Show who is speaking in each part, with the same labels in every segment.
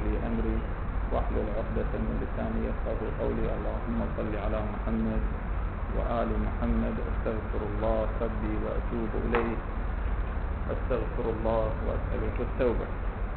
Speaker 1: لي أمري واحلل عقدة من لساني يفقهوا قولي. اللهم صل على محمد وآل محمد. أستغفر الله ربي وأتوب إليه. أستغفر الله وأسألك التوبة.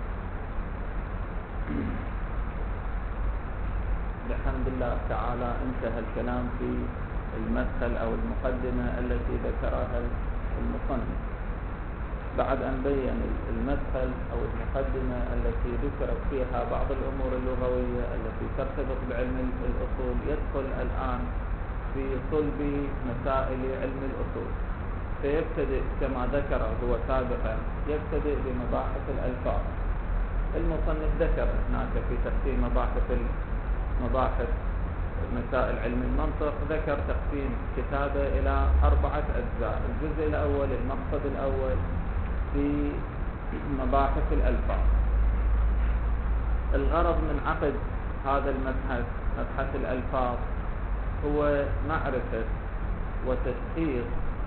Speaker 1: بحمد الله تعالى انتهى الكلام في المدخل أو المقدمة التي ذكرها المصنف بعد أن بين المدخل أو المقدمة التي ذكرت فيها بعض الأمور اللغوية التي ترتبط بعلم الأصول. يدخل الآن في صلب مسائل علم الأصول، فيبتدئ كما ذكر هو سابقا يبتدئ بمباحث الألفاظ. المصنف ذكر هناك في تقسيم مباحث مسائل علم المنطق، ذكر تقسيم كتابه إلى 4 أجزاء. الجزء الأول المقصد الأول في مباحث الألفاظ. الغرض من عقد هذا مبحث الألفاظ هو معرفة وتشخيص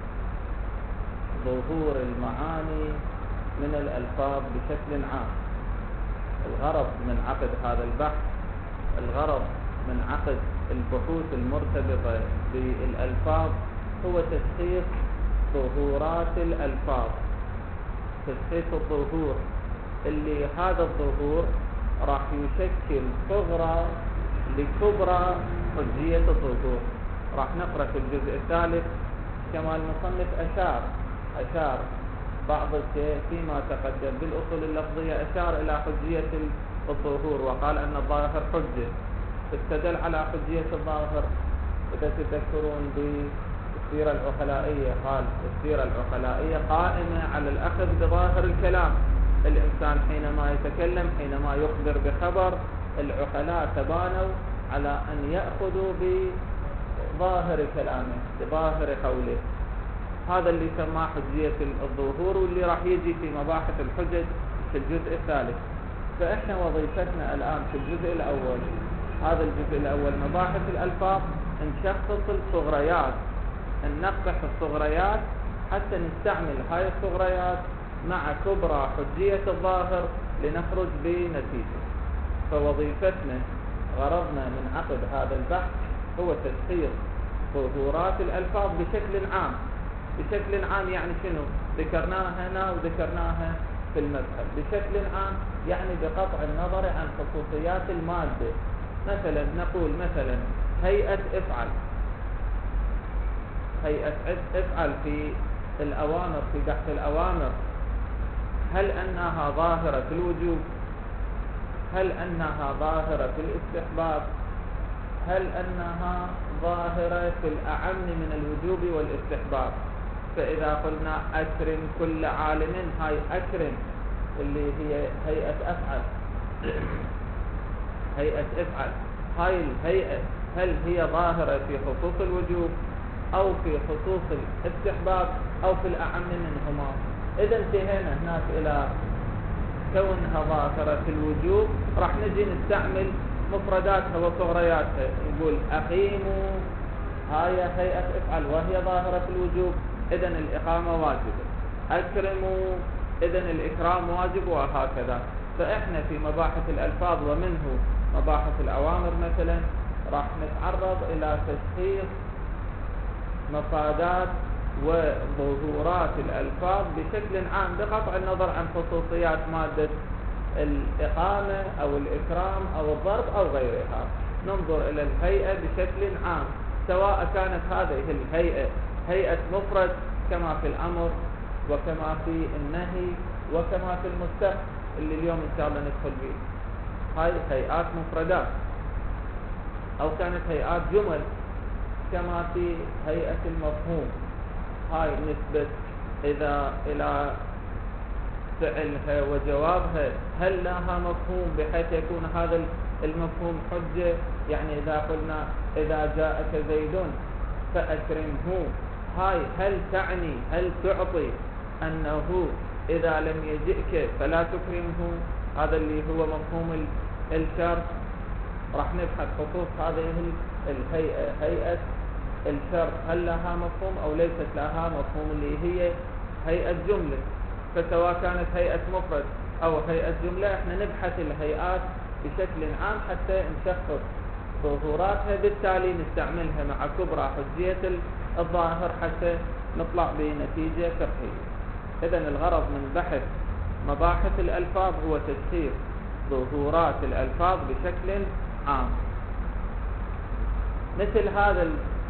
Speaker 1: ظهور المعاني من الألفاظ بشكل عام. الغرض من عقد هذا البحث، الغرض من عقد البحوث المرتبطة بالألفاظ هو تشخيص ظهورات الألفاظ، تشخيص الظهور اللي هذا الظهور راح يشكل صغرى لكبرى حجية الظهور. راح نقرأ في الجزء الثالث كما المصنف أشار بعض الشيء فيما تقدم بالأصول اللفظية، أشار إلى حجية الظهور وقال أن الظاهر حجة، استدل على حجية الظاهر. إذا تذكرون بالسيرة العقلائية قال السيرة العقلائية قائمة على الأخذ بظاهر الكلام. الإنسان حينما يتكلم، حينما يخبر بخبر، العقلاء تبانوا على أن يأخذوا بظاهر كلامه، بظاهر قوله. هذا اللي سماه حجية الظهور، واللي راح يجي في مباحث الحجج في الجزء الثالث. فإحنا وظيفتنا الآن في الجزء الأول، هذا الجزء الأول مباحث الألفاظ، نشخص الصغريات، نقبح الصغريات حتى نستعمل هاي الصغريات مع كبرى حجية الظاهر لنخرج بنتيجة. فوظيفتنا، غرضنا من عقد هذا البحث هو تشخيص ظهورات الألفاظ بشكل عام. بشكل عام يعني شنو؟ ذكرناها هنا وذكرناها في المدخل. بشكل عام يعني بقطع النظر عن خصوصيات المادة. مثلا نقول مثلا هيئة افعل، هيئة افعل في الأوامر، في بحث الأوامر، هل أنها ظاهرة في الوجوب؟ هل أنها ظاهرة في الاستحباب؟ هل أنها ظاهرة في الأعم من الوجوب والاستحباب؟ فإذا قلنا أكرم كل عالم، هاي أكرم اللي هي هيئة أفعل، هيئة افعل، هاي الهيئة هل هي ظاهرة في خصوص الوجوب أو في خصوص الاستحباب أو في الأعم منهما؟ إذا انتهينا هناك إلى كونها ظاهرة في الوجوب، راح نجي نستعمل مفرداتها وصغرياتها، نقول أقيموا، هاي هيئة افعل وهي ظاهرة في الوجوب، إذن الإقامة واجبة. أكرموا، إذن الإكرام واجب، وهكذا. فإحنا في مباحث الألفاظ ومنه مباحث الأوامر مثلا راح نتعرض إلى تشخيص مفادات وظهورات الألفاظ بشكل عام بقطع النظر عن خصوصيات مادة الإقامة أو الإكرام أو الضرب أو غيرها. ننظر إلى الهيئة بشكل عام، سواء كانت هذه الهيئة هيئة مفرد كما في الأمر وكما في النهي وكما في المستحب اللي اليوم إن شاء الله ندخل به، هاي هيئات مفردات، أو كانت هيئات جمل كما في هيئة المفهوم، هاي نسبة إذا إلى فعلها وجوابها هل لها مفهوم بحيث يكون هذا المفهوم حجة. يعني إذا قلنا إذا جاءك زيد فأكرمه، هاي هل تعني، هل تعطي أنه إذا لم يجئك فلا تكرمه؟ هذا اللي هو مفهوم الشرط. راح نبحث خصوص هذه الهيئة، هيئة الشرط هل لها مفهوم أو ليست لها مفهوم، اللي هي هيئة جملة. فسواء كانت هيئة مفرد أو هيئة جملة، احنا نبحث الهيئات بشكل عام حتى نشخص ظهوراتها، بالتالي نستعملها مع كبرى حجية الظاهر حتى نطلع بنتيجة فقهية. إذن الغرض من بحث مباحث الألفاظ هو تشخيص ظهورات الألفاظ بشكل عام. مثل هذا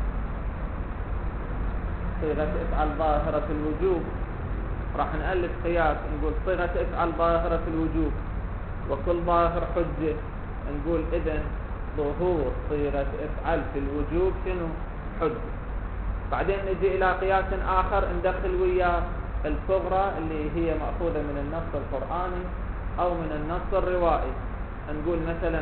Speaker 1: صيغة افعل ظاهرة الوجوب، راح نألف قياس نقول صيغة افعل ظاهرة الوجوب وكل ظاهر حجة، نقول إذن ظهور صيغة افعل في الوجوب شنو؟ حجة. بعدين نجي إلى قياس آخر ندخل وياه الصغرى اللي هي مأخوذة من النص القرآني أو من النص الروائي، نقول مثلا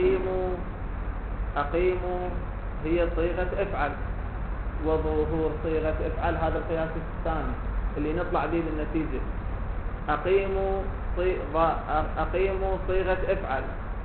Speaker 1: أقيموا هي صيغة افعل، وظهور صيغة افعل هذا القياس الثاني اللي نطلع به بالنتيجة. أقيموا صيغة افعل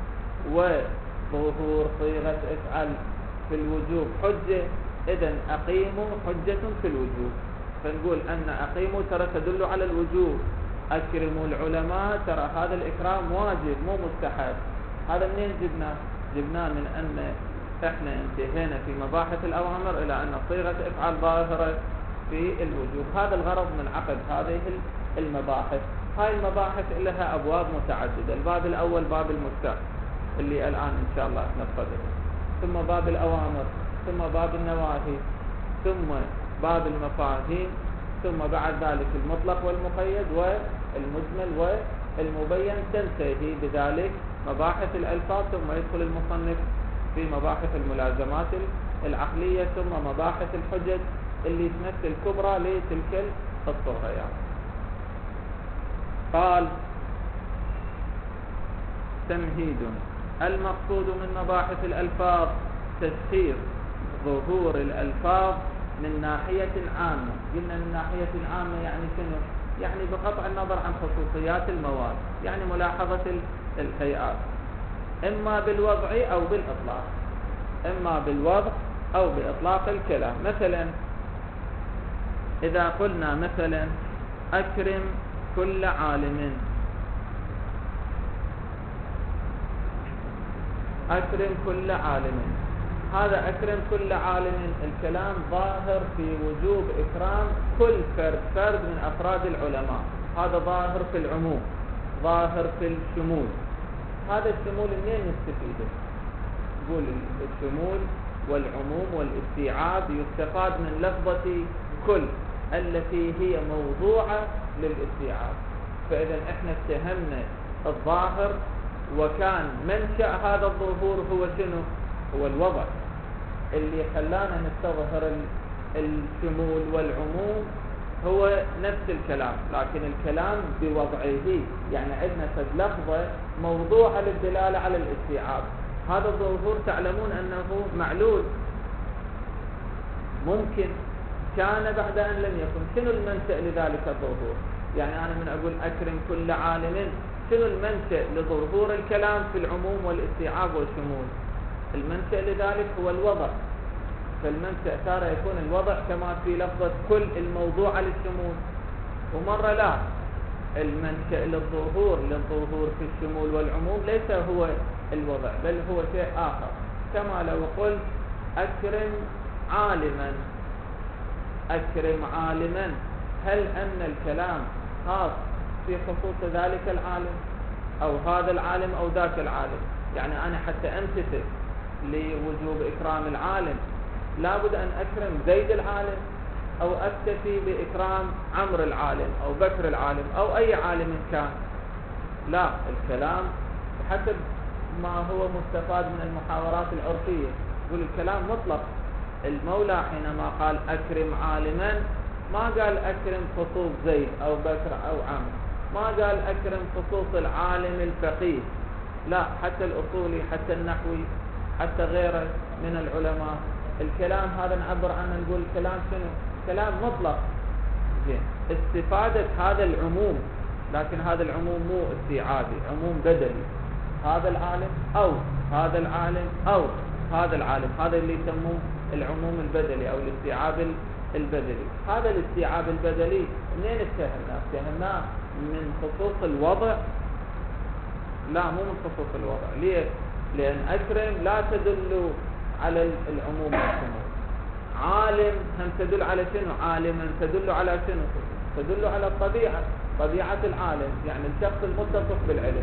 Speaker 1: وظهور صيغة افعل في الوجوب حجة، إذن أقيموا حجة في الوجوب، فنقول أن أقيموا ترى تدل على الوجوب، أكرموا العلماء ترى هذا الإكرام واجب مو مستحب. هذا منين جبناه من أن احنا انتهينا في مباحث الأوامر إلى أن صيغة افعل ظاهرة في الوجوب. هذا الغرض من عقد هذه المباحث. هاي المباحث لها أبواب متعددة. الباب الأول باب المفتاح اللي الآن إن شاء الله نفذه، ثم باب الأوامر، ثم باب النواهي، ثم باب المفاهيم، ثم بعد ذلك المطلق والمقيد والمجمل والمبين، تنتهي بذلك مباحث الألفاظ، ثم يدخل المصنف في مباحث الملازمات العقلية، ثم مباحث الحجج اللي تمثل كبرى لتلك الصغريات. قال تمهيد: المقصود من مباحث الألفاظ تشخيص ظهور الألفاظ من ناحية عامة. قلنا من ناحية عامة يعني شنو؟ يعني بقطع النظر عن خصوصيات المواد، يعني ملاحظة الهيئات، إما بالوضع أو بالإطلاق، إما بالوضع أو بإطلاق الكلام. مثلا إذا قلنا مثلا أكرم كل عالم، أكرم كل عالم، هذا أكرم كل عالم الكلام ظاهر في وجوب إكرام كل فرد من أفراد العلماء، هذا ظاهر في العموم، ظاهر في الشمول. هذا الشمول منين نستفيده؟ نقول الشمول والعموم والاستيعاب يستفاد من لفظة كل التي هي موضوعة للاستيعاب. فإذا احنا اتهمنا الظاهر، وكان منشأ هذا الظهور هو شنو؟ هو الوضع اللي خلانا نستظهر الشمول والعموم، هو نفس الكلام لكن الكلام بوضعه، يعني عندنا لفظة موضوعة للدلالة على الاستيعاب. هذا الظهور تعلمون أنه معلول، ممكن كان بعد أن لم يكن. شنو المنشأ لذلك الظهور؟ يعني أنا من أقول أكرم كل عالم، شنو المنشأ لظهور الكلام في العموم والاستيعاب والشمول؟ المنشأ لذلك هو الوضع، فالمنشأ تارة يكون الوضع كما في لفظة كل الموضوع للشمول، ومرة لا، المنشأ للظهور في الشمول والعموم ليس هو الوضع بل هو شيء آخر. كما لو قلت أكرم عالما، أكرم عالما، هل أن الكلام خاص في خصوص ذلك العالم أو هذا العالم أو ذاك العالم؟ يعني أنا حتى أمتثل لوجوب إكرام العالم لابد أن أكرم زيد العالم، أو أكتفي بإكرام عمرو العالم أو بكر العالم أو أي عالم كان؟ لا، الكلام بحسب ما هو مستفاد من المحاورات العرفية. يقول الكلام مطلق. المولى حينما قال أكرم عالما ما قال أكرم خصوص زيد أو بكر أو عمرو، ما قال أكرم خصوص العالم الفقيه، لا، حتى الأصولي، حتى النحوي، حتى غيره من العلماء. الكلام هذا نعبر عنه نقول الكلام شنو؟ كلام مطلق. زين، استفادة هذا العموم، لكن هذا العموم مو استيعابي، عموم بدلي، هذا العالم أو هذا العالم أو هذا العالم، هذا اللي يسموه العموم البدلي أو الاستيعاب البدلي. هذا الاستيعاب البدلي منين اتهمناه؟ اتهمناه من خصوص الوضع لا مو من خصوص الوضع. ليه؟ لأن أكرم لا تدل على العموم والشمول. عالم هم تدل على شنو؟ عالما تدل على شنو؟ تدل على الطبيعة، طبيعة العالم، يعني الشخص المتصف بالعلم،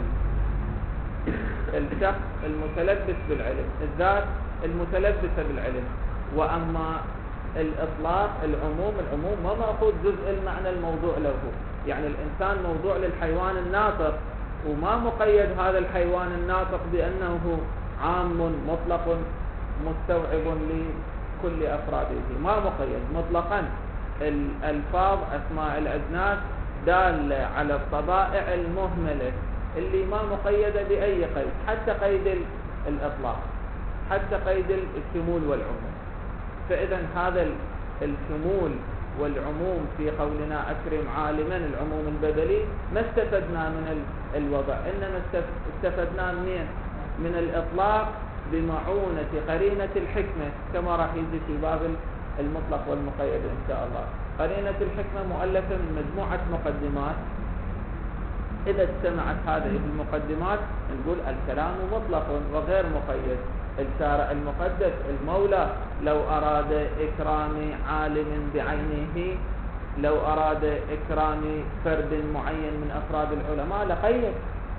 Speaker 1: الشخص المتلبس بالعلم، الذات المتلبسة بالعلم. وأما الإطلاق العموم ما مأخوذ جزء المعنى الموضوع له، يعني الإنسان موضوع للحيوان الناطق، وما مقيد هذا الحيوان الناطق بأنه عام مطلق مستوعب لكل أفراده، ما مقيد مطلقا. الألفاظ أسماء الأجناس دالة على الطبائع المهملة اللي ما مقيدة بأي قيد، حتى قيد الإطلاق، حتى قيد الشمول والعموم. فإذا هذا الشمول والعموم في قولنا أكرم عالما، العموم البدلي، ما استفدنا من الوضع، إنما استفدنا من الإطلاق بمعونة قرينة الحكمة، كما راح يجي في باب المطلق والمقيد إن شاء الله. قرينة الحكمة مؤلفة من مجموعة مقدمات، إذا اجتمعت هذه المقدمات نقول الكلام مطلق وغير مقيد. الشارع المقدس المولى لو أراد إكرام عالم بعينه، لو أراد إكرام فرد معين من أفراد العلماء لقيد،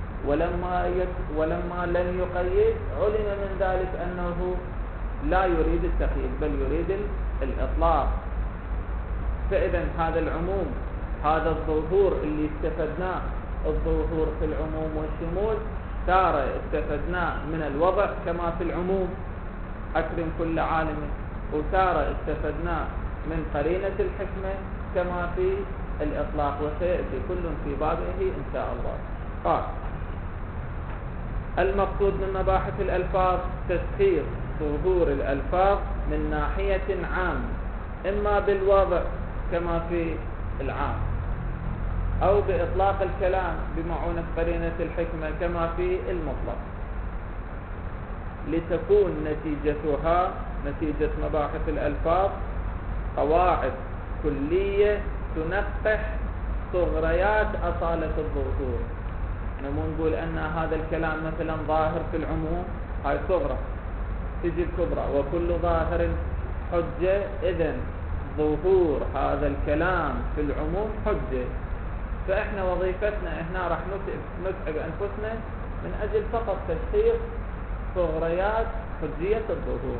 Speaker 1: ولما لم يقيد علم من ذلك أنه لا يريد التقييد بل يريد الإطلاق. فإذا هذا العموم، هذا الظهور اللي استفدناه، الظهور في العموم والشمول، تارة استفدناه من الوضع كما في العموم أكرم كل عالم، وتارة استفدناه من قرينة الحكمة كما في الإطلاق، وسيأتي كل في بابه إن شاء الله. قال المقصود من مباحث الألفاظ تسخير ظهور الألفاظ من ناحية عامة، إما بالوضع كما في العام، أو بإطلاق الكلام بمعونة قرينة الحكمة كما في المطلق، لتكون نتيجتها، نتيجة مباحث الألفاظ، قواعد كلية تنقح صغريات أصالة الظهور. نمو نقول أن هذا الكلام مثلا ظاهر في العموم، هاي صغرى، تجي الكبرى، وكل ظاهر حجة. إذن ظهور هذا الكلام في العموم حجة، فإحنا وظيفتنا هنا راح نتعب أنفسنا من أجل فقط تشخيص صغريات حجية الظهور،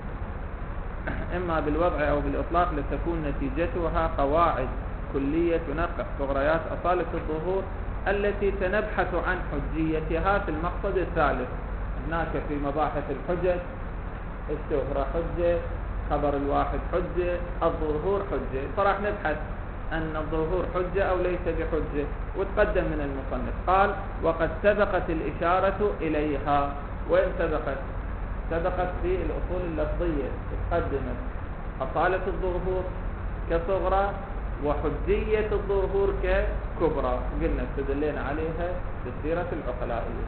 Speaker 1: إما بالوضع أو بالإطلاق، لتكون نتيجتها قواعد كلية تنقح صغريات أصالة الظهور التي سنبحث عن حجيتها في المقصد الثالث. هناك في مباحث الحجج الشهرة حجة، خبر الواحد حجة، الظهور حجة، فراح نبحث أن الظهور حجة أو ليس بحجة. وتقدم من المصنف قال وقد سبقت الإشارة إليها. وين سبقت؟ سبقت في الأصول اللفظية، تقدمت أصالة الظهور كصغرى وحجية الظهور ككبرى، قلنا استدلينا عليها بالسيرة العقلائية.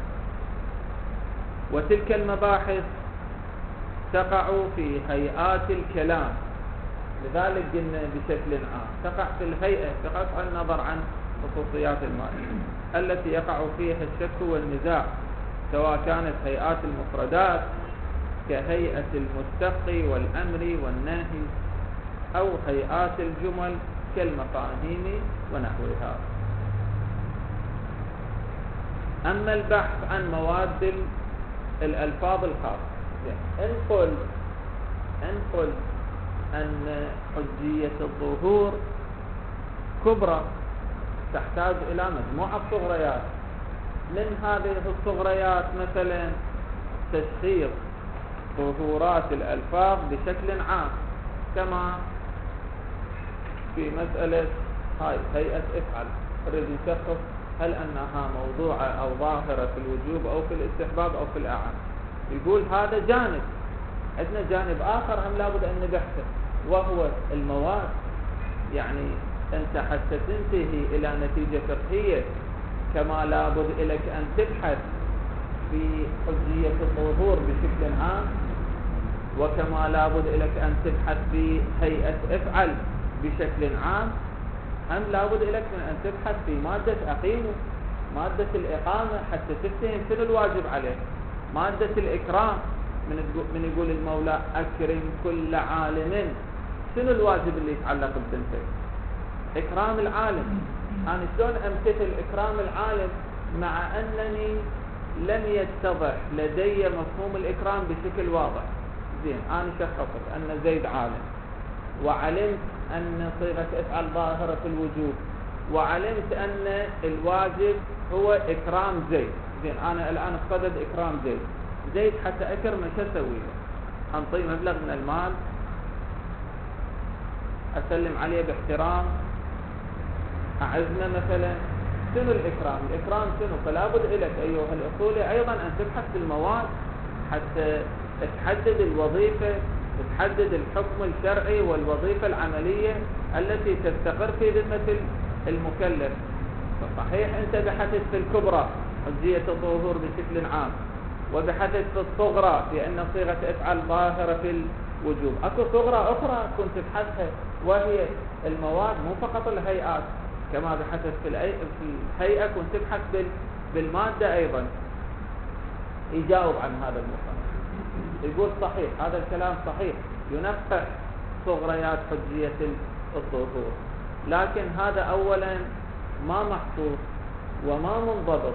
Speaker 1: وتلك المباحث تقع في هيئات الكلام، لذلك قلنا بشكل عام تقع في الهيئة بقطع النظر عن خصوصيات المعنى التي يقع فيها الشك والنزاع، سواء كانت هيئات المفردات كهيئة المستقي والأمر والنهي، أو هيئات الجمل كالمفاهيم ونحوها. أما البحث عن مواد الألفاظ الخاصة، إن قلت أن حجية الظهور كبرى تحتاج إلى مجموعة صغريات، من هذه الصغريات مثلا تشخيص ظهورات الألفاظ بشكل عام، كما في مسألة هاي هيئة افعل، نريد نشخص هل أنها موضوعة أو ظاهرة في الوجوب أو في الاستحباب أو في الأعم. يقول هذا جانب، عندنا جانب آخر هم لابد أن نبحثه، وهو المواد. يعني أنت حتى تنتهي إلى نتيجة فقهية كما لابد إليك أن تبحث في حجية الظهور بشكل عام، وكما لابد إليك أن تبحث في هيئة افعل بشكل عام، هم لابد إليك من أن تبحث في مادة أقيمه مادة الإقامة حتى تفتهم شنو الواجب عليه. مادة الإكرام من يقول المولى أكرم كل عالم، شنو الواجب اللي يتعلق ببنتك؟ إكرام العالم. أنا شلون أمتثل إكرام العالم مع أنني لم يتضح لدي مفهوم الإكرام بشكل واضح؟ زين، أنا شخصت أن زيد عالم، وعلمت أن صيغة افعل ظاهرة في الوجوب، وعلمت أن الواجب هو إكرام زيد. زين، أنا الآن افترض إكرام زيد. زيد حتى أكرمه شو أسوي له؟ أنطيه مبلغ من المال، أسلم عليه باحترام، أعزمه مثلا. شنو الإكرام؟ الإكرام شنو؟ فلا بد لك أيها الأصولي أيضا أن تبحث في المواد حتى تحدد الوظيفة، تحدد الحكم الشرعي والوظيفة العملية التي تستقر في ذمة المكلف. فصحيح أنت بحثت في الكبرى حجية الظهور بشكل عام، وبحثت في الصغرى في أن صيغة افعل ظاهرة في الوجوب. أكو صغرى أخرى كنت تبحثها وهي المواد، مو فقط الهيئات، كما بحثت في الهيئة كنت تبحث بالمادة أيضا. يجاوب عن هذا المصنف، يقول صحيح هذا الكلام صحيح، ينفح صغريات حجية الظهور، لكن هذا أولا ما محصور وما منضبط.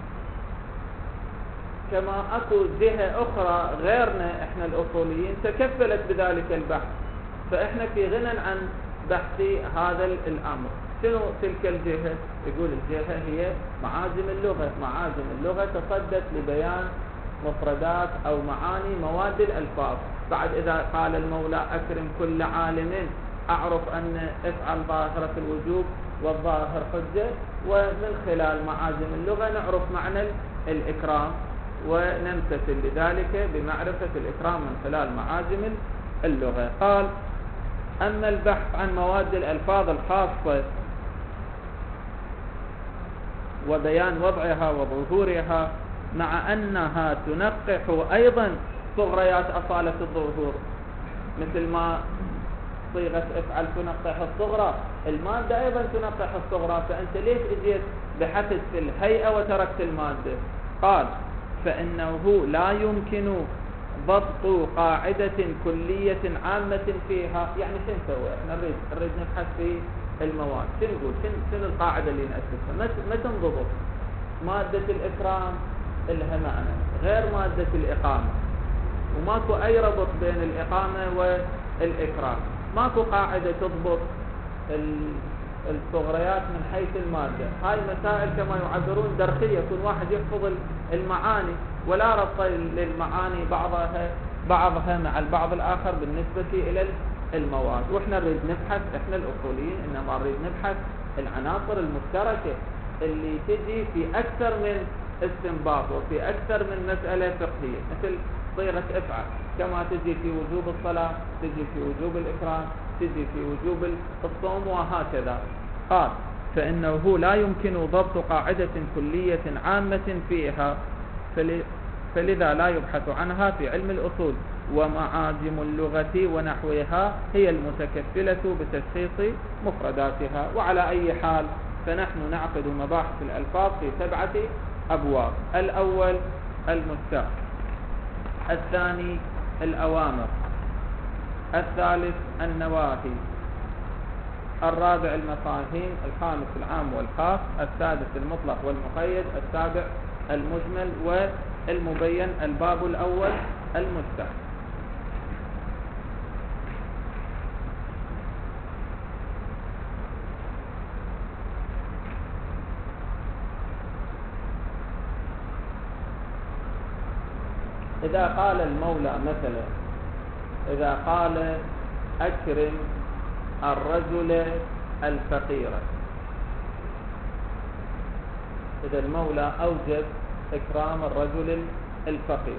Speaker 1: كما أكو جهة أخرى غيرنا إحنا الأصوليين تكفلت بذلك البحث، فإحنا في غنى عن بحث هذا الأمر. شنو تلك الجهة؟ يقول الجهة هي معاجم اللغة. معاجم اللغة تصدت لبيان مفردات أو معاني مواد الألفاظ. بعد إذا قال المولى أكرم كل عالم، أعرف أن افعل ظاهرة الوجوب والظاهر حجة، ومن خلال معاجم اللغة نعرف معنى الإكرام ونمتثل لذلك بمعرفة الإكرام من خلال معاجم اللغة. قال: أما البحث عن مواد الألفاظ الخاصة وبيان وضعها وظهورها، مع أنها تنقح أيضا صغريات أصالة الظهور، مثل ما صيغة افعل تنقح الصغرى، المادة أيضا تنقح الصغرى. فأنت ليش اجيت بحثت في الهيئة وتركت المادة؟ قال: فإنه لا يمكن ضبط قاعدة كلية عامة فيها. يعني شو نسوي؟ احنا نريد نبحث في المواد، شو نقول؟ شنو القاعدة اللي نأسسها؟ ما تنضبط. مادة الإكرام لها معنى غير مادة الإقامة، وماكو أي ربط بين الإقامة والإكرام. ماكو قاعدة تضبط الصغريات من حيث المادة. هاي مسائل كما يعبرون درخية، يكون واحد يحفظ المعاني ولا ربط للمعاني بعضها مع البعض الآخر بالنسبة إلى المواد. وإحنا نريد نبحث، إحنا الأصوليين إنما نريد نبحث العناصر المشتركة اللي تجي في أكثر من استنباط وفي أكثر من مسألة فقهية، مثل صيغة افعل، كما تجي في وجوب الصلاة، تجي في وجوب الإكرام، تجي في وجوب الصوم، وهكذا. قال: فإنه لا يمكن ضبط قاعدة كلية عامة فيها، فلذا لا يبحث عنها في علم الأصول، ومعاجم اللغة ونحوها هي المتكفلة بتشخيص مفرداتها. وعلى أي حال فنحن نعقد مباحث الألفاظ في 7 أبواب: الأول المستاء، الثاني الأوامر، الثالث النواهي، الرابع المفاهيم، الخامس العام والخاص، السادس المطلق والمقيد، السابع المجمل والمبين. الباب الأول المستاء. إذا قال المولى مثلا، إذا قال أكرم الرجل الفقير، إذا المولى أوجب إكرام الرجل الفقير،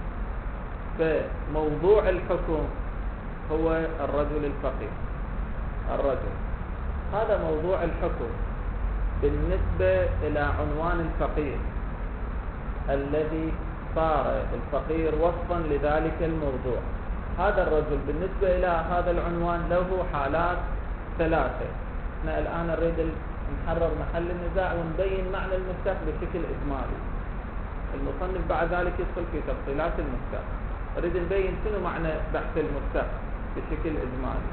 Speaker 1: فموضوع الحكم هو الرجل الفقير. الرجل هذا موضوع الحكم بالنسبة إلى عنوان الفقير الذي صار الفقير وصفا لذلك الموضوع. هذا الرجل بالنسبة إلى هذا العنوان له حالات 3. احنا الآن نريد نحرر محل النزاع ونبين معنى المستق بشكل إجمالي. المصنف بعد ذلك يدخل في تفصيلات المستق. نريد نبين شنو معنى بحث المستق بشكل إجمالي.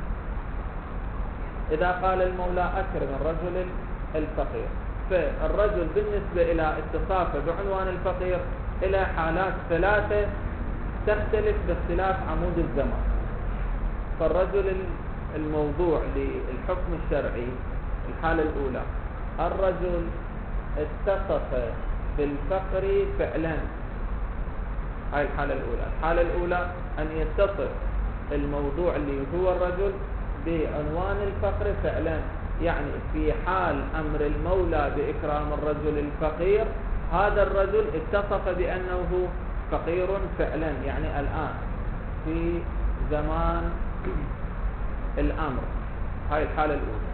Speaker 1: إذا قال المولى أكرم الرجل الفقير، فالرجل بالنسبة إلى اتصافه بعنوان الفقير إلى حالات ثلاثة تختلف باختلاف عمود الزمان. فالرجل الموضوع للحكم الشرعي الحالة الأولى، الرجل اتصف بالفقر فعلا. هاي الحالة الأولى. الحالة الأولى أن يتصف الموضوع اللي هو الرجل بعنوان الفقر فعلا، يعني في حال أمر المولى بإكرام الرجل الفقير، هذا الرجل اتصف بأنه فقير فعلا، يعني الآن في زمان الأمر. هاي الحالة الأولى.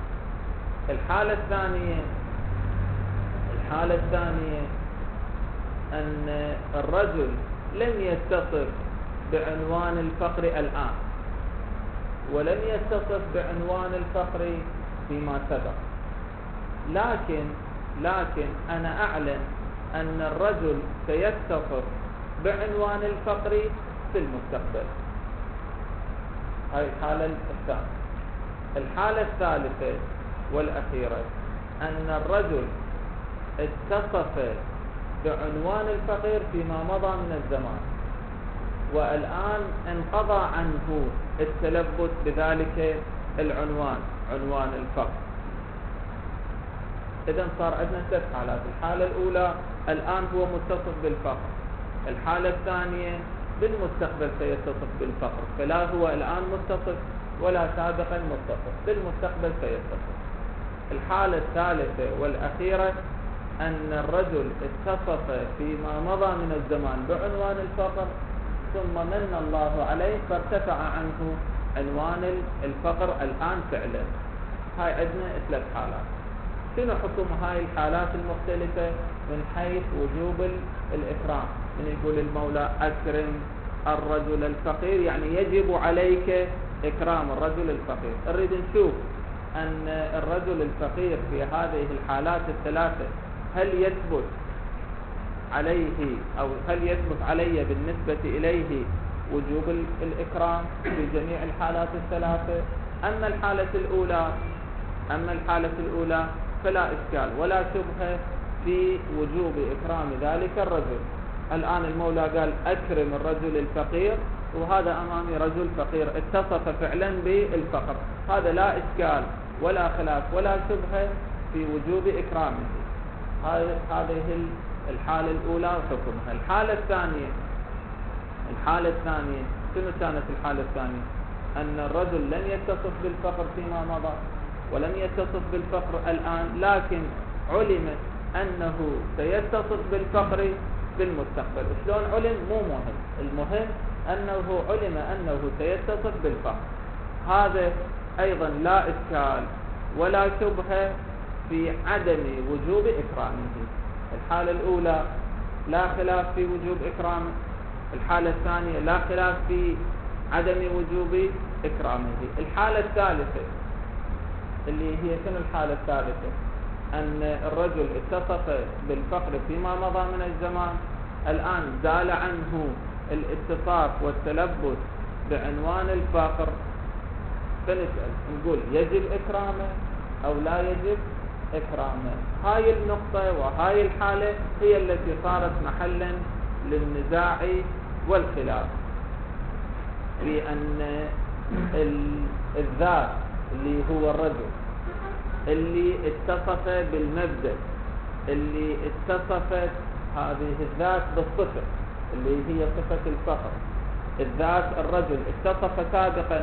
Speaker 1: الحالة الثانية أن الرجل لم يتصف بعنوان الفقر الآن، ولم يتصف بعنوان الفقر فيما سبق، لكن أنا أعلم أن الرجل سيتصف بعنوان الفقر في المستقبل. هاي الحالة الثانية. الحالة الثالثة والأخيرة أن الرجل اتصف بعنوان الفقير فيما مضى من الزمان، والآن انقضى عنه التلبس بذلك العنوان، عنوان الفقر. إذن صار عندنا ثلاث حالات. الحالة الأولى الآن هو متصف بالفقر. الحالة الثانية بالمستقبل سيتصف بالفقر، فلا هو الآن متصف ولا سابقا متصف، بالمستقبل سيتصف. الحالة الثالثة والأخيرة أن الرجل اتصف فيما مضى من الزمان بعنوان الفقر، ثم من الله عليه فارتفع عنه عنوان الفقر الآن فعلا. هاي عندنا ثلاث حالات. شنو حكم هاي الحالات المختلفة من حيث وجوب الإكرام؟ من يقول المولى أكرم الرجل الفقير، يعني يجب عليك إكرام الرجل الفقير. نريد نشوف أن الرجل الفقير في هذه الحالات الثلاثة هل يثبت عليه أو هل يثبت علي بالنسبة إليه وجوب الإكرام في جميع الحالات الثلاثة. أما الحالة الأولى فلا إشكال ولا شبهة في وجوب إكرام ذلك الرجل. الآن المولى قال أكرم الرجل الفقير، وهذا أمامي رجل فقير اتصف فعلا بالفقر، هذا لا إشكال ولا خلاف ولا شبهة في وجوب إكرامه. هذه الحالة الأولى وحكمها. الحالة الثانية شنو كانت الحالة الثانية؟ أن الرجل لم يتصف بالفقر فيما مضى ولم يتصف بالفقر الآن، لكن علم أنه سيتصف بالفقر بالمستقبل. شلون علم؟ مو مهم، المهم أنه علم أنه سيتصف بالفقر. هذا أيضا لا إشكال ولا شبهة في عدم وجوب إكرامه. الحالة الأولى لا خلاف في وجوب إكرامه، الحالة الثانية لا خلاف في عدم وجوب إكرامه. الحالة الثالثة اللي هي شنو الحالة الثالثة؟ أن الرجل اتصف بالفقر فيما مضى من الزمان، الآن زال عنه الاتصاف والتلبس بعنوان الفقر، فنسأل نقول يجب إكرامه أو لا يجب إكرامه. هاي النقطة وهاي الحالة هي التي صارت محلا للنزاع والخلاف، في أن الذات اللي هو الرجل اللي اتصف بالمبدأ، اللي اتصفت هذه الذات بالصفة اللي هي صفة الفقر، الذات الرجل اتصف سابقا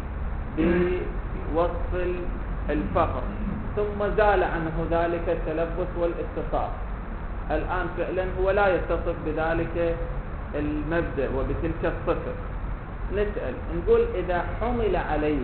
Speaker 1: بوصف الفقر ثم زال عنه ذلك التلبس والاتصاف، الآن فعلا هو لا يتصف بذلك المبدأ وبتلك الصفة. نسأل نقول إذا حمل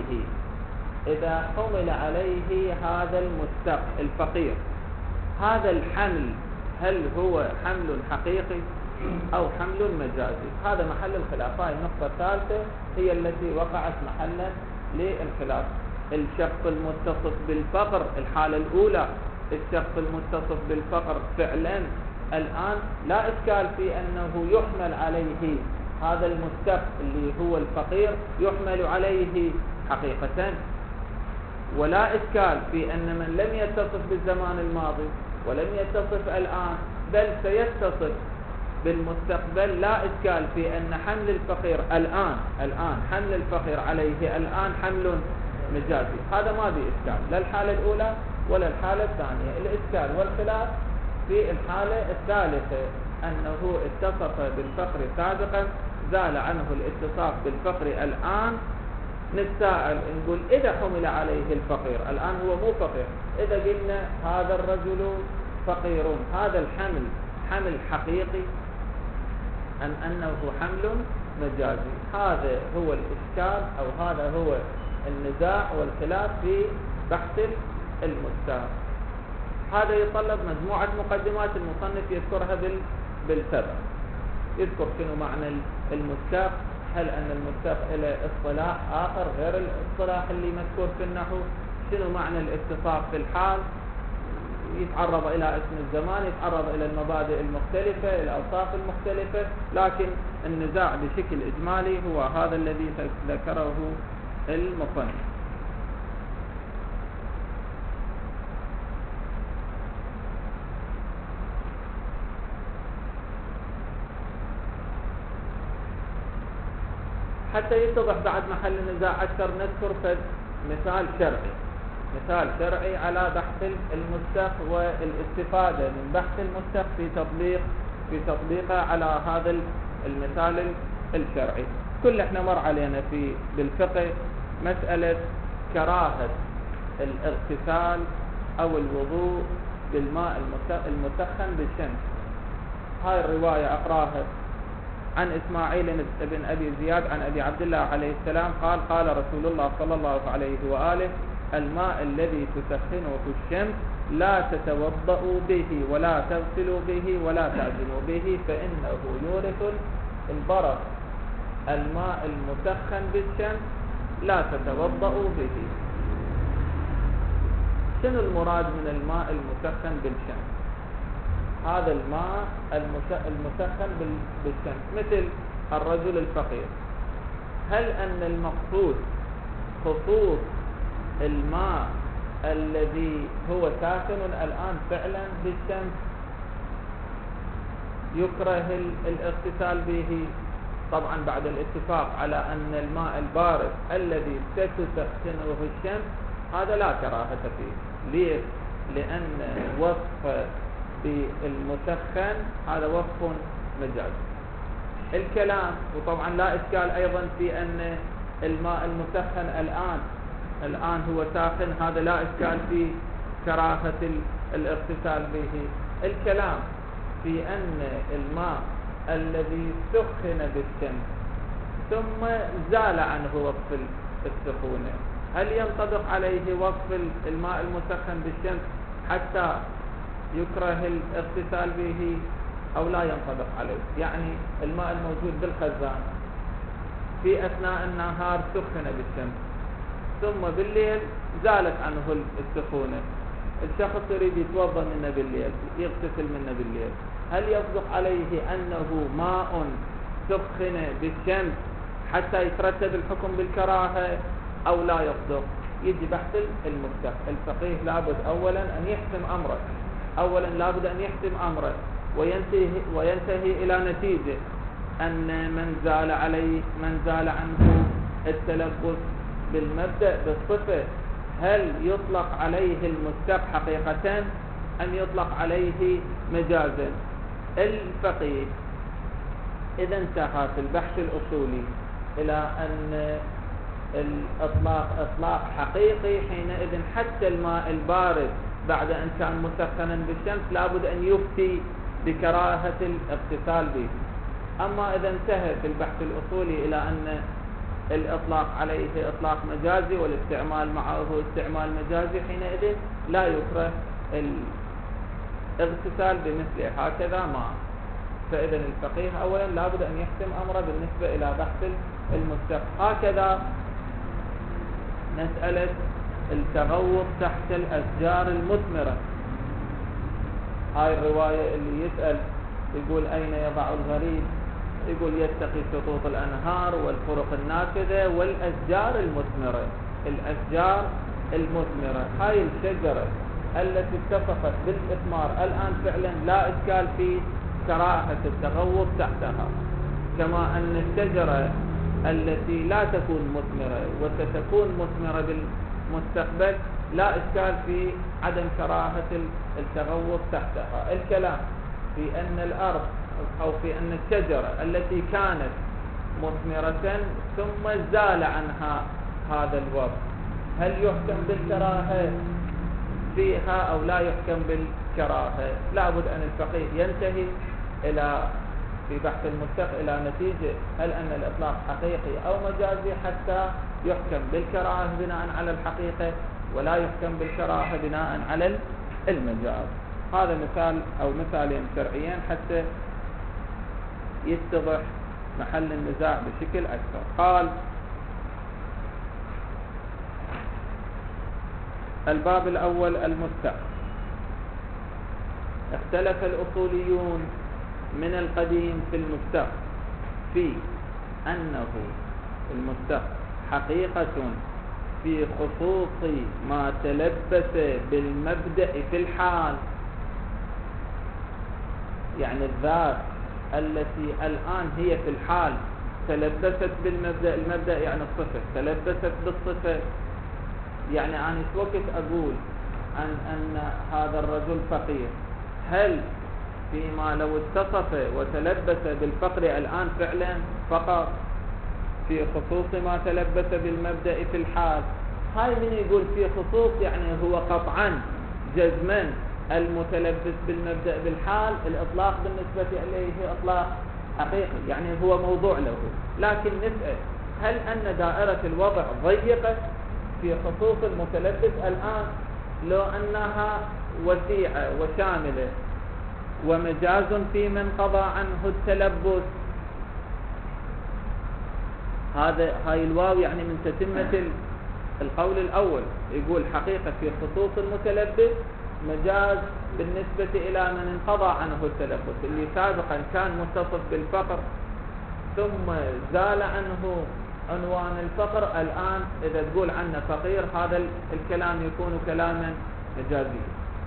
Speaker 1: عليه هذا المستق الفقير، هذا الحمل هل هو حمل حقيقي أو حمل مجازي؟ هذا محل الخلاف. هاي النقطة الثالثة هي التي وقعت محلا للخلاف. الشخص المتصف بالفقر الحالة الأولى، الشخص المتصف بالفقر فعلا الآن لا إشكال في أنه يحمل عليه هذا المستق اللي هو الفقير، يحمل عليه حقيقة، ولا إشكال في أن من لم يتصف بالزمان الماضي ولم يتصف الآن بل سيتصف بالمستقبل، لا إشكال في أن حمل الفقير الآن حمل الفقير عليه الآن حمل مجازي. هذا ما في إشكال لا الحالة الأولى ولا الحالة الثانية. الإشكال والخلاف في الحالة الثالثة أنه اتصف بالفقر سابقا، زال عنه الاتصاف بالفقر الآن. نتساءل نقول إذا حمل عليه الفقير الآن هو مو فقير، إذا قلنا هذا الرجل فقير، هذا الحمل حمل حقيقي أم أنه حمل مجازي؟ هذا هو الإشكال أو هذا هو النزاع والخلاف في بحث المستاق. هذا يتطلب مجموعة مقدمات المصنف يذكرها بالسبب. يذكر شنو معنى المستاق، هل أن المستاق إلى اصطلاح آخر غير الاصطلاح اللي مذكور في النحو، شنو معنى الاتصاف في الحال، يتعرض إلى اسم الزمان، يتعرض إلى المبادئ المختلفة، إلى الأوصاف المختلفة، لكن النزاع بشكل إجمالي هو هذا الذي ذكره المصنف. حتى يتضح بعد محل النزاع أكثر نذكر مثال شرعي على بحث المستق والاستفادة من بحث المستق في تطبيقه على هذا المثال الشرعي. كل احنا مر علينا بالفقه مسألة كراهة الاغتسال أو الوضوء بالماء المسخن بالشمس. هاي الرواية أقراها عن إسماعيل بن أبي زياد عن أبي عبد الله عليه السلام قال: قال رسول الله صلى الله عليه وآله: الماء الذي تسخنه الشمس لا تتوضأوا به ولا تغسلوا به ولا تعجنوا به فإنه يورث البرص. الماء المسخن بالشمس لا تتوضأوا به. شنو المراد من الماء المسخن بالشمس؟ هذا الماء المسخن بالشمس مثل الرجل الفقير. هل أن المقصود خصوص الماء الذي هو ساخن الآن فعلا بالشمس يكره الاغتسال به؟ طبعا بعد الاتفاق على أن الماء البارد الذي ستسخنه الشمس هذا لا كراهة فيه. ليش؟ لأن وصف بالمسخن هذا وصف مجازي. الكلام، وطبعا لا إشكال أيضا في أن الماء المسخن الآن هو ساخن، هذا لا إشكال في كراهة الاغتسال به. الكلام في أن الماء الذي سخن بالشمس ثم زال عنه وصف السخونة، هل ينطبق عليه وصف الماء المسخن بالشمس حتى يكره الاغتسال به أو لا ينطبق عليه؟ يعني الماء الموجود بالخزان في أثناء النهار سخن بالشمس ثم بالليل زالت عنه السخونة، الشخص يريد يتوضأ منه بالليل، يغتسل منه بالليل، هل يصدق عليه أنه ماء سخن بالشمس حتى يترتب الحكم بالكراهة أو لا يصدق؟ يجي بحث المستق. الفقيه لابد أولا أن يحسم أمره وينتهي إلى نتيجة أن من زال عنه التلبس بالمبدأ بالصفة هل يطلق عليه المستق حقيقة أم يطلق عليه مجازا؟ الفقيه إذا انتهى في البحث الأصولي إلى أن الإطلاق إطلاق حقيقي، حينئذ حتى الماء البارد بعد أن كان مسخنا بالشمس لابد أن يفتي بكراهة الاغتسال به. أما إذا انتهى في البحث الأصولي إلى أن الإطلاق عليه إطلاق مجازي والاستعمال معه استعمال مجازي، حينئذ لا يكره الاغتسال بمثل هكذا ماء. فإذا الفقيه أولا لابد أن يحسم أمره بالنسبة إلى بحث المستق. هكذا مسألة التغوط تحت الأشجار المثمرة. هاي الرواية اللي يسأل يقول أين يضع الغريب، يقول يتقي شطوط الأنهار والفرق النافذة والأشجار المثمرة. الأشجار المثمرة هاي الشجرة التي اتفقت بالإثمار الآن فعلا لا إشكال في كراهة التغوط تحتها، كما أن الشجرة التي لا تكون مثمرة وستكون مثمرة بالمستقبل لا إشكال في عدم كراهة التغوط تحتها. الكلام في أن الأرض أو في أن الشجرة التي كانت مثمرة ثم زال عنها هذا الوصف، هل يحكم بالكراهة فيها أو لا يحكم بالكراهة؟ لابد أن الفقيه ينتهي إلى في بحث المستق إلى نتيجة هل أن الإطلاق حقيقي أو مجازي حتى يحكم بالكراهة بناء على الحقيقة ولا يحكم بالكراهة بناء على المجاز. هذا مثال أو مثالين شرعيين حتى يتضح محل النزاع بشكل أكثر. قال الباب الأول المستق. اختلف الأصوليون من القديم في المستق في أنه المستق حقيقة في خصوص ما تلبس بالمبدأ في الحال، يعني الذات التي الآن هي في الحال تلبست بالمبدأ، المبدأ يعني الصفة تلبست بالصفة. يعني أنا وقت أقول أن هذا الرجل فقير، هل فيما لو اتصف وتلبس بالفقر الآن فعلا فقط في خصوص ما تلبس بالمبدأ في الحال؟ هاي من يقول في خصوص يعني هو قطعا جزما المتلبس بالمبدأ بالحال الإطلاق بالنسبة إليه إطلاق حقيقي، يعني هو موضوع له. لكن نسأل هل أن دائرة الوضع ضيقة في خصوص المتلبس الآن لو أنها وسيعة وشاملة ومجاز في من قضى عنه التلبس؟ هاي الواو يعني من تتمة القول الأول، يقول حقيقة في خصوص المتلبس مجاز بالنسبة إلى من انقضى عنه التلبس، اللي سابقا كان متصف بالفقر ثم زال عنه عنوان الفقر، الآن إذا تقول عنه فقير هذا الكلام يكون كلاما مجازيا.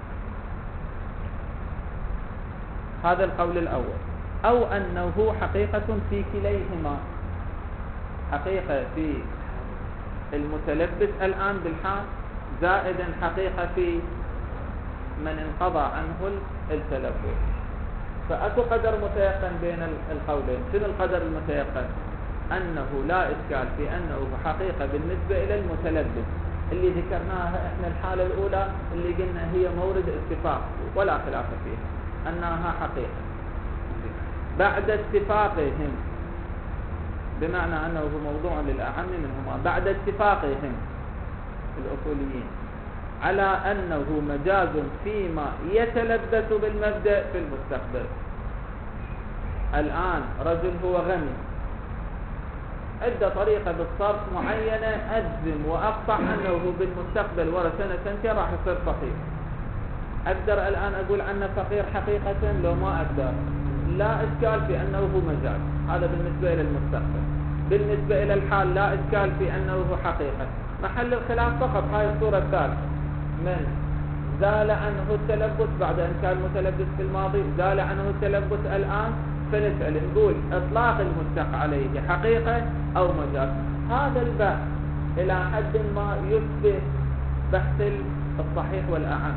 Speaker 1: هذا القول الأول. أو أنه حقيقة في كليهما، حقيقة في المتلبس الآن بالحال زائدا حقيقة في من انقضى عنه التلبس. فأكو قدر متيقن بين القولين. شنو القدر المتيقن؟ أنه لا إشكال في أنه حقيقة بالنسبة إلى المتلبس اللي ذكرناها إحنا الحالة الأولى اللي قلنا هي مورد اتفاق ولا خلاف فيها أنها حقيقة. بعد اتفاقهم بمعنى أنه موضوع للأهم منهما، بعد اتفاقهم الأصوليين على أنه مجاز فيما يتلبس بالمبدأ في المستقبل. الآن رجل هو غني، عدة طريقة بالصرف معينة أجزم وأقطع أنه بالمستقبل ورا سنة سنتين راح يصير فقير. أقدر الآن أقول عنه فقير حقيقة؟ لو ما أقدر، لا إشكال في أنه مجاز. هذا بالنسبة إلى المستقبل. بالنسبة إلى الحال لا إشكال في أنه حقيقة. محل الخلاف فقط هاي الصورة الثالثة، من زال عنه التلبس بعد أن كان متلبس في الماضي، زال عنه التلبس الآن، فنسأل نقول إطلاق المستق عليه حقيقة أو مجاز. هذا البحث إلى حد ما يشبه بحث الصحيح والأعم.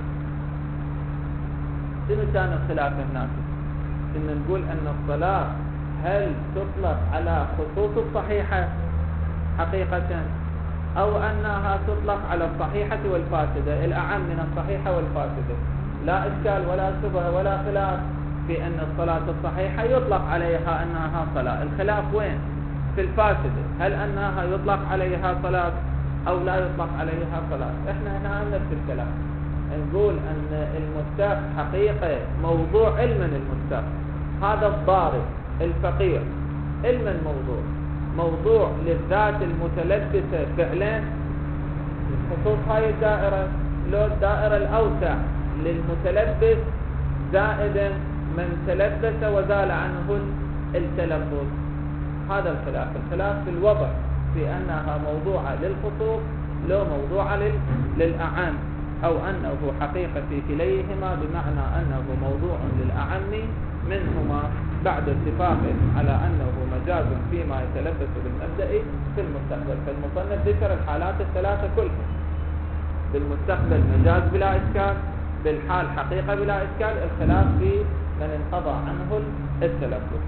Speaker 1: شنو كان الخلاف هناك؟ إن نقول أن الصلاة هل تطلق على خصوص الصحيحة حقيقة أو أنها تطلق على الصحيحة والفاسدة، الأعم من الصحيحة والفاسدة. لا إشكال ولا شبهة ولا خلاف في أن الصلاة الصحيحة يطلق عليها أنها صلاة. الخلاف وين؟ في الفاسدة، هل أنها يطلق عليها صلاة أو لا يطلق عليها صلاة. إحنا هنا نفس الكلام، نقول أن المستق حقيقة موضوع علم المستق، هذا الضارب الفقير علم الموضوع، موضوع للذات المتلبسة فعلا خصوص هاي الدائرة لو الدائرة الأوسع للمتلبس زائدا من تلبس وزال عنه التلبس. هذا الخلاف في الوضع، في أنها موضوعة للخصوص لو موضوعة للأعم، أو أنه حقيقة في كليهما، بمعنى أنه موضوع للأعم منهما بعد اتفاق على أنه مجاز فيما يتلبس بالمبدأ في المستقبل. فالمصنف ذكر الحالات الثلاثة كلها، بالمستقبل مجاز بلا إشكال، بالحال حقيقة بلا إشكال، الخلاف في من انقضى عنه التلبس.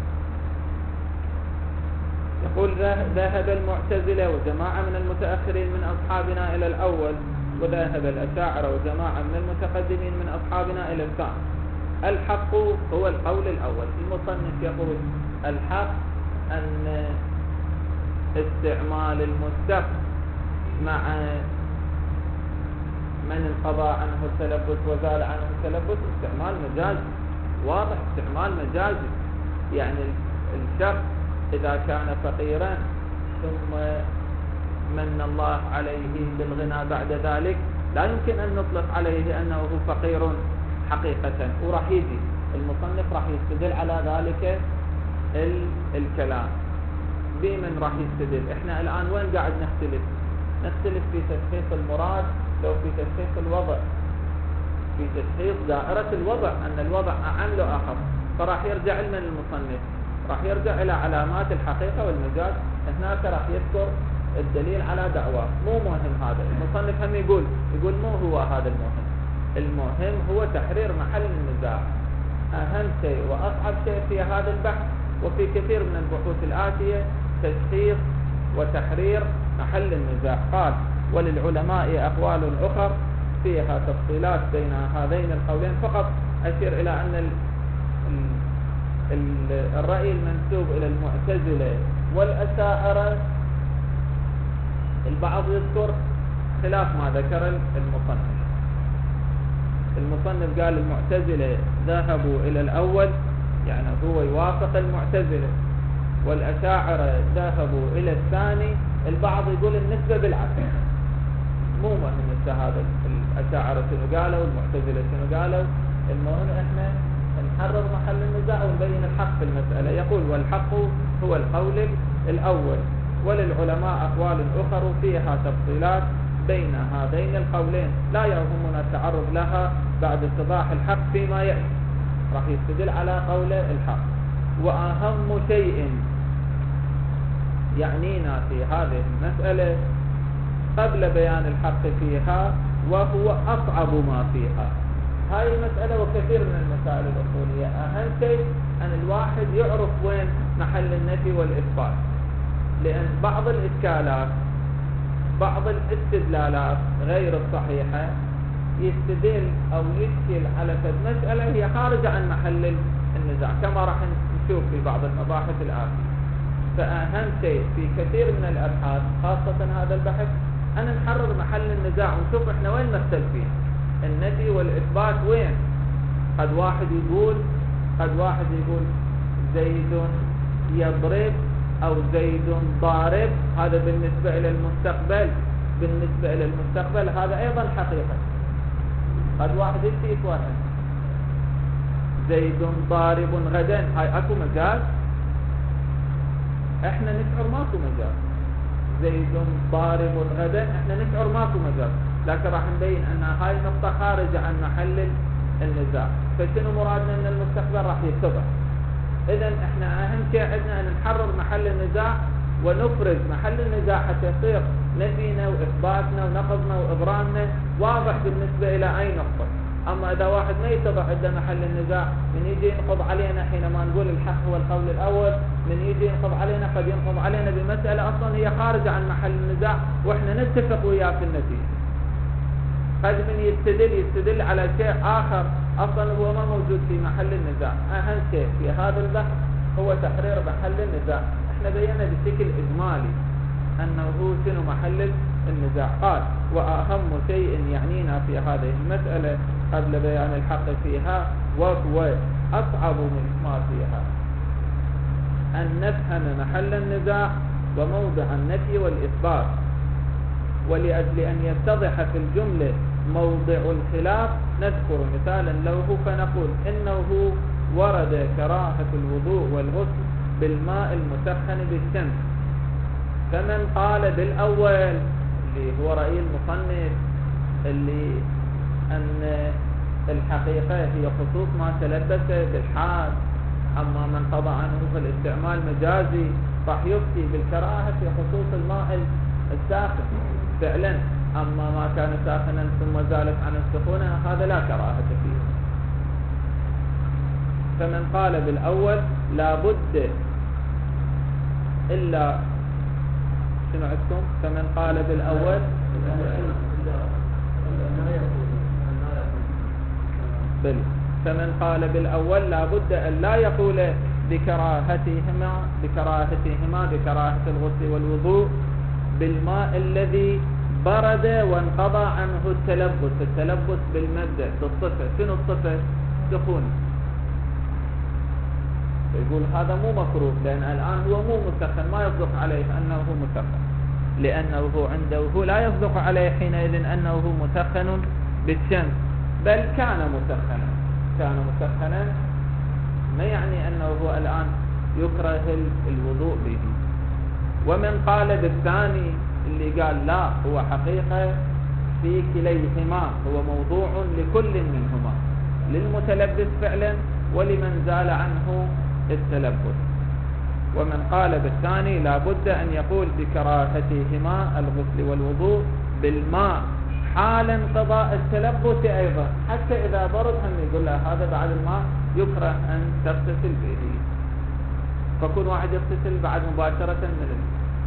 Speaker 1: يقول ذهب المعتزلة وجماعة من المتأخرين من أصحابنا إلى الأول، وذهب الأشاعرة وجماعة من المتقدمين من أصحابنا إلى الثاني. الحق هو القول الأول. المصنف يقول الحق أن استعمال المستق مع من انقضى عنه التلبس وزال عنه التلبس استعمال مجازي واضح، استعمال مجازي. يعني الشخص إذا كان فقيرا ثم من الله عليه بالغنى بعد ذلك، لا يمكن أن نطلق عليه أنه فقير حقيقة. وراح يجي المصنف راح يستدل على ذلك الكلام. بمن راح يستدل؟ احنا الآن وين قاعد نختلف في تشخيص المراد لو في تشخيص الوضع، في تشخيص دائرة الوضع، أن الوضع أعم له آخر. فراح يرجع لمن المصنف؟ راح يرجع إلى علامات الحقيقة والمجاز. هناك راح يذكر الدليل على دعواه. مو مهم هذا، المصنف هم يقول مو هو هذا المهم هو تحرير محل النزاع. أهم شيء وأصعب شيء في هذا البحث وفي كثير من البحوث الآتية تشخيص وتحرير محل النزاع. قال وللعلماء أقوال أخر فيها تفصيلات بين هذين القولين. فقط أشير إلى أن الرأي المنسوب إلى المعتزلة والأشاعرة البعض يذكر خلاف ما ذكر المصنف قال المعتزلة ذهبوا إلى الأول، يعني هو يوافق المعتزلة، والأشاعرة ذهبوا إلى الثاني. البعض يقول النسبة بالعكس. مو مهم هذا الأشاعرة شنو قالوا والمعتزلة شنو قالوا، المهم احنا نحرر محل النزاع ونبين الحق في المسألة. يقول والحق هو القول الأول، وللعلماء أقوال أخر فيها تفصيلات بين هذين القولين لا يهمنا التعرض لها بعد اتضاح الحق فيما يأتي. راح يستدل على قول الحق. وأهم شيء يعنينا في هذه المسألة قبل بيان الحق فيها وهو أصعب ما فيها. هاي المسألة وكثير من المسائل الأصولية أهم شيء أن الواحد يعرف وين محل النفي والإثبات، لأن بعض الإشكالات بعض الاستدلالات غير الصحيحة يستدل أو يشكل على مسألة هي خارجة عن محل النزاع، كما راح نشوف في بعض المباحث الآتية. فأهم شيء في كثير من الأبحاث خاصة هذا البحث أن نحرر محل النزاع ونشوف إحنا وين مختلفين، النفي والإثبات وين. قد واحد يقول زيد يضرب أو زيد ضارب، هذا بالنسبة إلى المستقبل هذا أيضا حقيقة. قد واحد يتوهم زيد ضارب غدا، هاي أكو مجاز، احنا نشعر ماكو مجاز. زيد ضارب غدا احنا نشعر ماكو مجاز، لكن راح نبين ان هاي النقطة خارجة عن محل النزاع. فشنو مرادنا؟ ان المستقبل راح يتضح. اذا احنا اهم شيء عندنا ان نحرر محل النزاع ونفرز محل النزاع حتى يصير نفينا واثباتنا ونقضنا وابرامنا واضح بالنسبة الى اي نقطة. اما اذا واحد ما يتضح عنده محل النزاع من يجي ينقض علينا حينما نقول الحق هو القول الاول، من يجي ينقض علينا قد ينقض علينا بمسألة اصلا هي خارجة عن محل النزاع واحنا نتفق وياه في النتيجة. قد من يستدل على شيء اخر اصلا هو ما موجود في محل النزاع. اهم شيء في هذا البحث هو تحرير محل النزاع. احنا بينا بشكل اجمالي انه شنو محل النزاع. قال واهم شيء يعنينا في هذه المسألة قبل بيان الحق فيها وهو اصعب من ما فيها ان نفهم محل النزاع وموضع النفي والاثبات. ولأجل أن يتضح في الجملة موضع الخلاف نذكر مثالا له فنقول إنه ورد كراهة الوضوء والغسل بالماء المسخن بالشمس، فمن قال بالأول اللي هو رأي المصنف اللي أن الحقيقة هي خصوص ما تلبس بالحال، أما من قضى عنه في الاستعمال مجازي راح يفتي بالكراهة في خصوص الماء الساخن فعلا، أما ما كان ساخنا ثم زالت عن السخونة هذا لا كراهة فيه. فمن قال بالأول لا بد إلا شنو عندكم؟ فمن قال بالأول فمن قال بالأول لا بد أن لا يقول بكراهة الغسل والوضوء بالماء الذي برد وانقضى عنه التلبس بالمبدأ بالصفة. شنو الصفة؟ سخون. يقول هذا مو مكروه لأن الآن هو مو مسخن، ما يصدق عليه أنه مسخن، لأنه عنده لا يصدق عليه حينئذ أنه مسخن بالشمس، بل كان مسخنا ما يعني أنه الآن يكره الوضوء به. ومن قال بالثاني اللي قال لا هو حقيقة في كليهما، هو موضوع لكل منهما، للمتلبس فعلا ولمن زال عنه التلبس. ومن قال بالثاني لا بد أن يقول بكراهتهما الغسل والوضوء بالماء حال انقضاء التلبس أيضا، حتى إذا برد هم يقول له هذا بعد الماء يكره أن تغتسل به، فكون واحد يغتسل بعد مباشرة من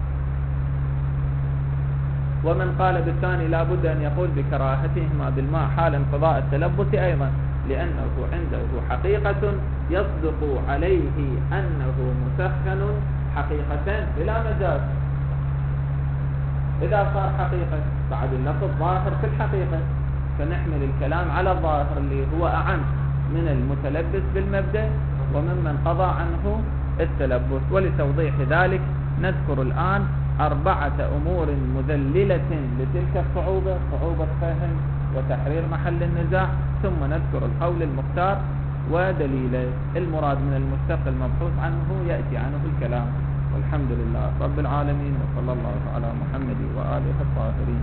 Speaker 1: ومن قال بالثاني لا بد أن يقول بكراهتهما بالماء حال انقضاء التلبس أيضا، لأنه عنده حقيقة يصدق عليه أنه مسخن حقيقة بلا مجاز. إذا صار حقيقة بعد اللفظ ظاهر في الحقيقة، فنحمل الكلام على الظاهر اللي هو أعم من المتلبس بالمبدأ وممن قضى عنه التلبس. ولتوضيح ذلك نذكر الآن 4 أمور مذللة لتلك الصعوبة، صعوبة فهم وتحرير محل النزاع، ثم نذكر القول المختار ودليله. المراد من المشتق المبحوث عنه يأتي عنه الكلام. والحمد لله رب العالمين، وصلى الله على محمد وآله الطاهرين.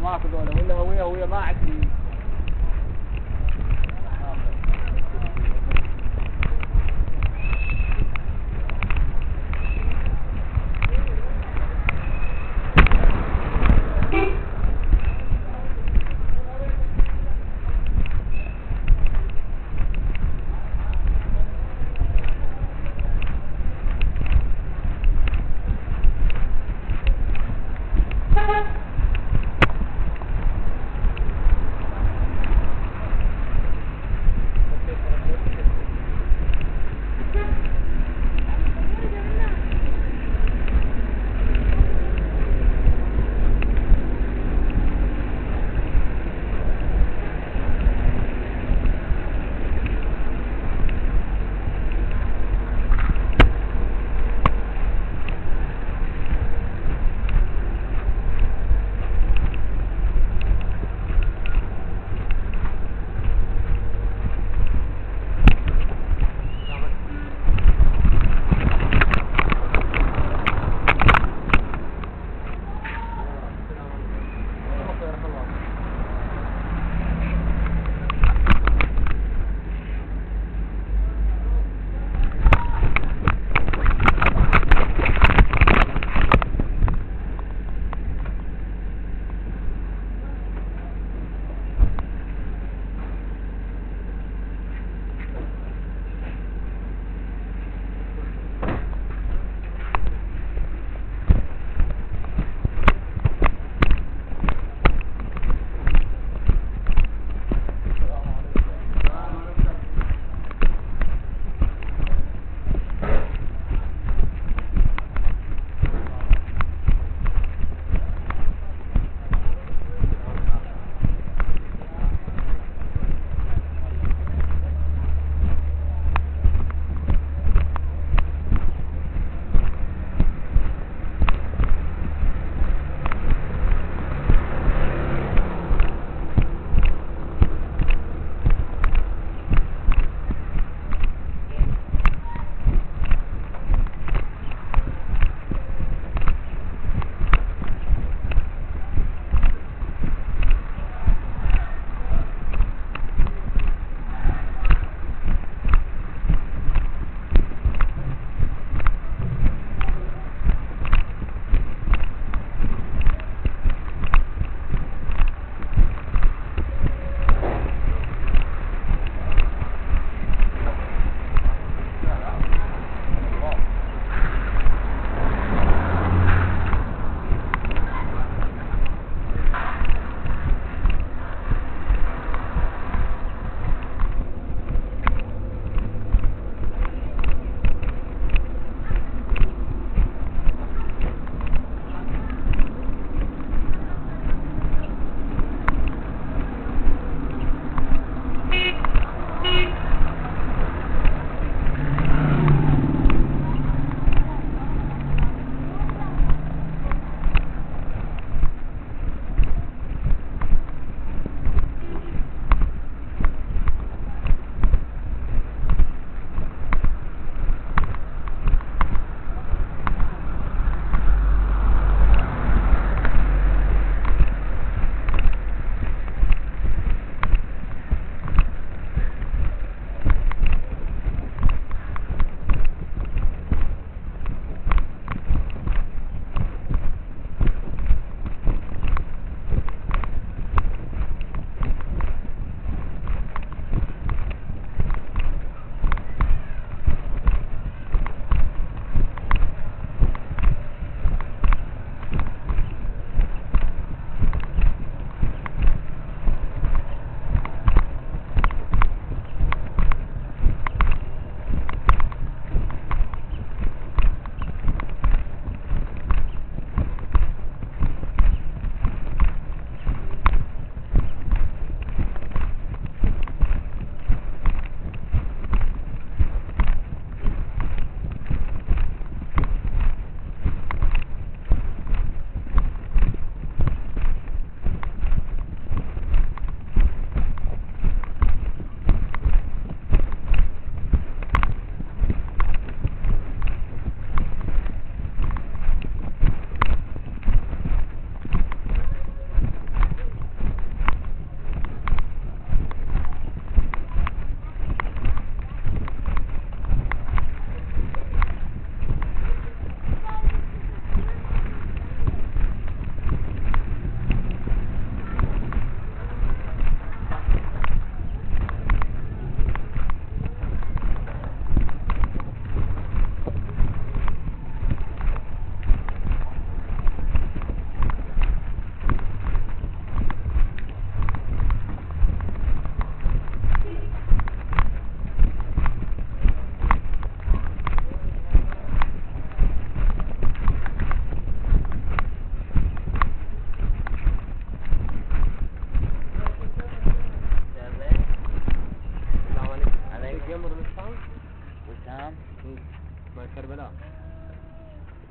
Speaker 2: ماكو ذولا ولا هوية ما عندي.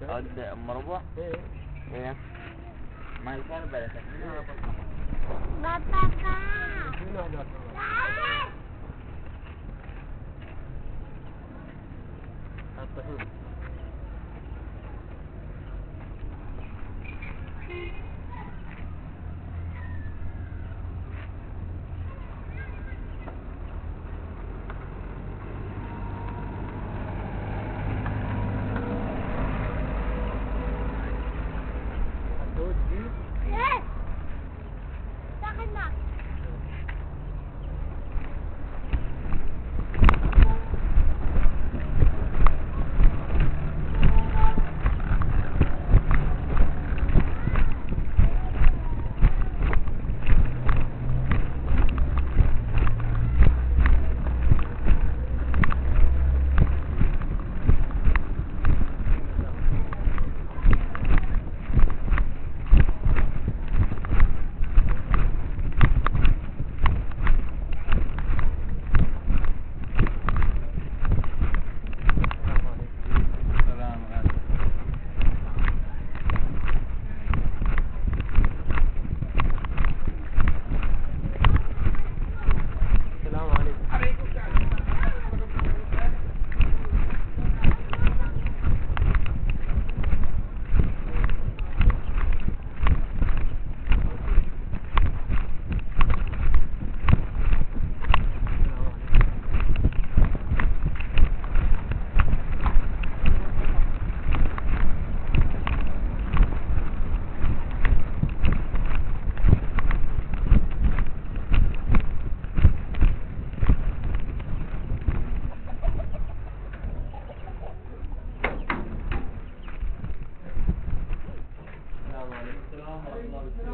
Speaker 3: عود ام ربع.
Speaker 2: ايه
Speaker 3: ايه ما يكون بالك منها
Speaker 2: شنو هذاك الطحين الدود دي
Speaker 1: السلام عليكم.
Speaker 2: السلام عليكم. السلام عليكم.